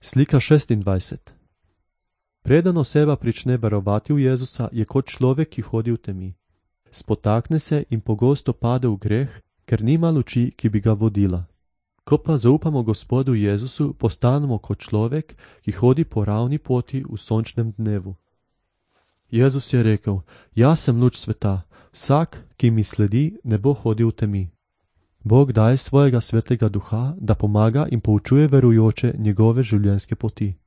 Slika 26. Preden oseba prične verovati v Jezusa, je kot človek, ki hodi v temi. Spotakne se in pogosto pade v greh, ker nima luči, ki bi ga vodila. Ko pa zaupamo Gospodu Jezusu, postanemo kot človek, ki hodi po ravni poti v sončnem dnevu. Jezus je rekel: Jaz sem luč sveta, vsak, ki mi sledi, ne bo hodil v temi. Bog daje svojega svetlega duha, da pomaga in poučuje verujoče njegove življenjske poti.